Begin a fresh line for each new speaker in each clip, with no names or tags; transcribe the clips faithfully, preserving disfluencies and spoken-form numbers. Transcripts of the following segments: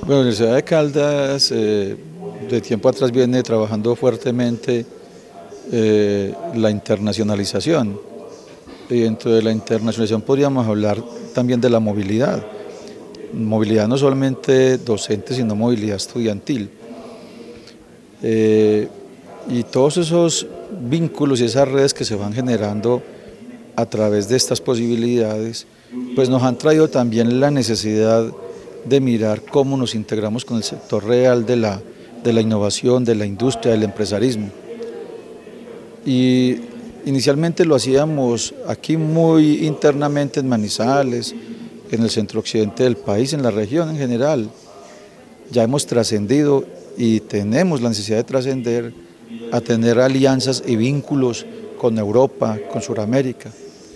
Bueno, la Universidad de Caldas eh, de tiempo atrás viene trabajando fuertemente eh, la internacionalización, y dentro de la internacionalización podríamos hablar también de la movilidad, movilidad no solamente docente sino movilidad estudiantil. Eh, y todos esos vínculos y esas redes que se van generando a través de estas posibilidades, pues nos han traído también la necesidad de mirar cómo nos integramos con el sector real de la, de la innovación, de la industria, del empresarismo. Y inicialmente lo hacíamos aquí muy internamente en Manizales, en el centro occidente del país, en la región en general. Ya hemos trascendido y tenemos la necesidad de trascender a tener alianzas y vínculos con Europa, con Sudamérica.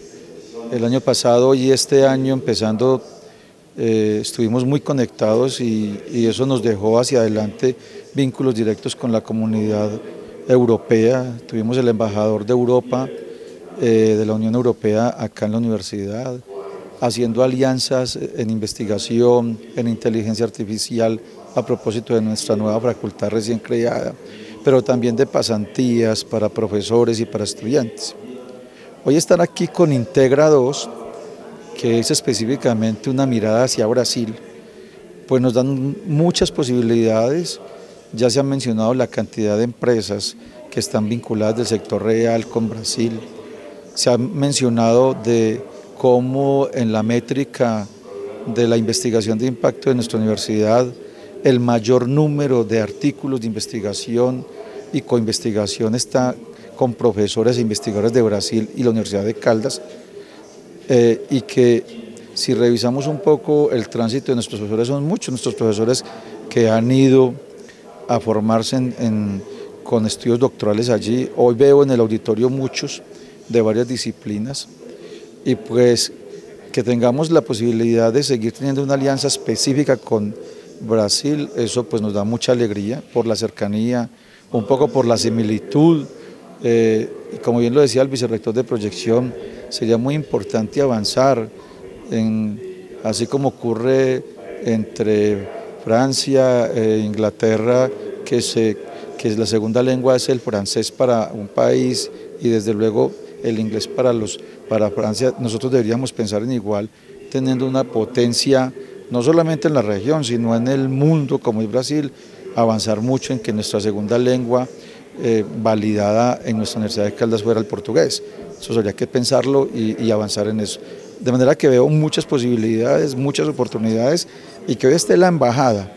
El año pasado y este año empezando eh, estuvimos muy conectados y, y eso nos dejó hacia adelante vínculos directos con la comunidad europea. Tuvimos el embajador de Europa, eh, de la Unión Europea acá en la universidad, haciendo alianzas en investigación, en inteligencia artificial a propósito de nuestra nueva facultad recién creada, pero también de pasantías para profesores y para estudiantes. Hoy estar aquí con Integra dos, que es específicamente una mirada hacia Brasil, pues nos dan muchas posibilidades. Ya se ha mencionado la cantidad de empresas que están vinculadas del sector real con Brasil. Se ha mencionado de cómo en la métrica de la investigación de impacto de nuestra universidad, el mayor número de artículos de investigación y coinvestigación está con profesores e investigadores de Brasil y la Universidad de Caldas, eh, y que si revisamos un poco el tránsito de nuestros profesores, son muchos nuestros profesores que han ido a formarse en, en, con estudios doctorales allí. Hoy veo en el auditorio muchos de varias disciplinas, y pues que tengamos la posibilidad de seguir teniendo una alianza específica con Brasil, eso pues nos da mucha alegría por la cercanía, un poco por la similitud, eh, y como bien lo decía el vicerrector de proyección, sería muy importante avanzar, en, así como ocurre entre Francia e Inglaterra, que, se, que la segunda lengua es el francés para un país y desde luego el inglés para, los, para Francia. Nosotros deberíamos pensar en igual, teniendo una potencia no solamente en la región, sino en el mundo como es Brasil, avanzar mucho en que nuestra segunda lengua eh, validada en nuestra Universidad de Caldas fuera el portugués. Eso habría que pensarlo y, y avanzar en eso. De manera que veo muchas posibilidades, muchas oportunidades, y que hoy esté la embajada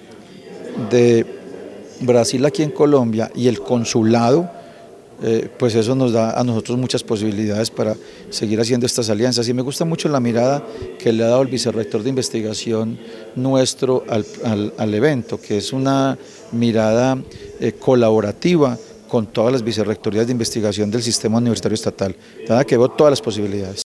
de Brasil aquí en Colombia y el consulado, eh, pues eso nos da a nosotros muchas posibilidades para seguir haciendo estas alianzas. Y me gusta mucho la mirada que le ha dado el vicerrector de investigación nuestro al, al, al evento, que es una mirada eh, colaborativa con todas las vicerrectorías de investigación del sistema universitario estatal. Nada, que veo todas las posibilidades.